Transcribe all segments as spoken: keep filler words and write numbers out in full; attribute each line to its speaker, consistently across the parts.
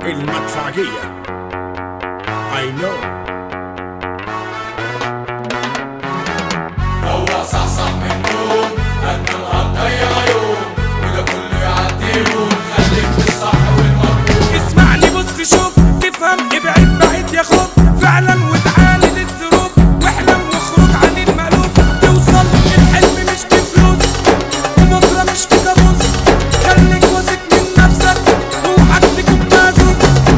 Speaker 1: المدفعجية. I know.
Speaker 2: روق صحصح من النوم، هالنهار ضيع يوم، وده كله يعدي يوم، خليك في الصح والمطلوب.
Speaker 3: اسمعني بص شوف تفهم، ابعد بعيد يا خوف فعلا وتعاند الظروف، واحلم واخرج عن المألوف، توصل للحلم مش بفلوس، وبكره مش في كابوس، خليك واثق من نفسك روحك تكون مهزوز.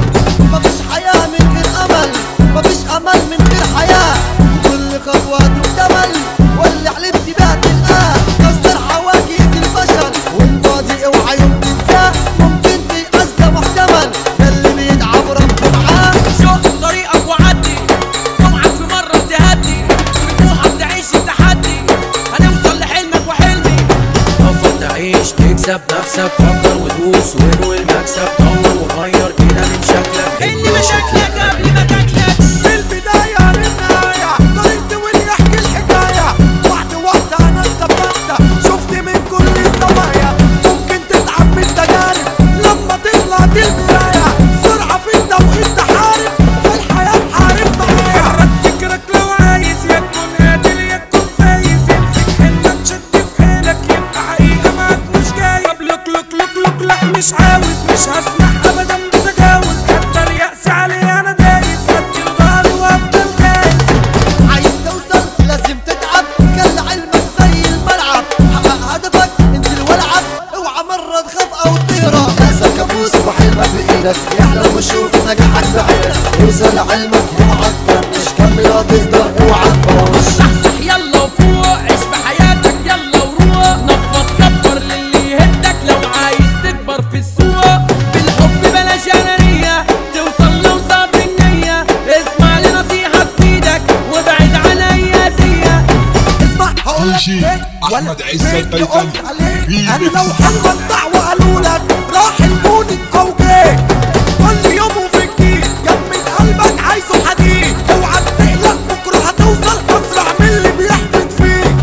Speaker 4: مفيش حياة من غير أمل، مفيش أمل من غير حياة، وكل خطوة تكتمل واللي حلمت بيها تلقاه. كسر حواجز الفشل والماضي اوعى يوم تنساه، ممكن تيأس ده محتمل، ده اللي بيتعب ربه معاه.
Speaker 5: شوف طريقك وعدي، اوعك في مرة تهدي، طموحك تعيش التحدي، هنوصل لحلمك وحلمي.
Speaker 6: تفضل تعيش تكسب نفسك، فكر ودوس وانوي المكسب، طور وغير كده من شكلك،
Speaker 5: اللي مشاكلك قبل ما تاكلك.
Speaker 3: في البداية للنهاية طريقتي واللي يحكي الحكاية، واحدة واحدة أنا استفدت، شفت من كل الزوايا، ممكن تتعب من تجارب لما تطلع دي البداية، سرعة في التوقيت تحارب، في الحياة حارب معايا. حرك فكرك لو عايز، يا تكون قادر يا تكون فايز، يمسك حلمك شد في حيلك، يبقى حقيقة معاك مش جاي. طب لك لك لك لك لا مش عاوز، مش هسمح أبدا بتجاوز، حتى اليأس عليه أنا دايس، هدي ظهري وأفضل جايز.
Speaker 4: عايز توصل لازم تتعب، خلي علمك زي الملعب، حقق هدفك انزل والعب، اوعى مرة تخاف او تهرب. كاسك كابوس وحلمك بايدك، احلم وشوف نجاحك بعينك، اوصل لعلمك اوعى تطنش، كمل هتقدر اوعى تطنش.
Speaker 5: صحصح يلا وفوق، عيش بحياتك يلا وروق، نفض كبر للي يهدك لو عايز تكبر في السوق. بالحب بلاش انانية، توصل لو صافي النية، اسمع لنصيحة تفيدك وابعد عن اي اذية.
Speaker 4: اسمع هقولك ايه
Speaker 7: احمد عزت
Speaker 4: قلت عليك، انا
Speaker 7: ريميكس.
Speaker 4: لو حلمك دعوة قالولك راح الموت او جه، كل يوم وفي جديد جمد قلبك عايزه حديد، اوعى تقلق بكره هتوصل اسرع من اللي بيحبط فيك.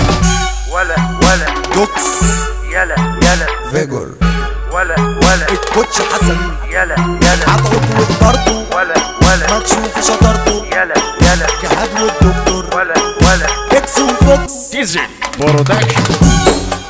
Speaker 8: ولا ولا
Speaker 4: دوكس
Speaker 8: يلا يلا
Speaker 4: فيجور
Speaker 8: ولا ولا
Speaker 4: الكوتش حسن
Speaker 8: يلا يلا
Speaker 4: عطوته وطرده،
Speaker 8: ولا ولا
Speaker 4: ما تشوف شطارته،
Speaker 8: يلا يلا
Speaker 4: جهاد والدكتور
Speaker 8: ولا ولا
Speaker 4: اكس وفوكس.
Speaker 1: ديزل برودكشن.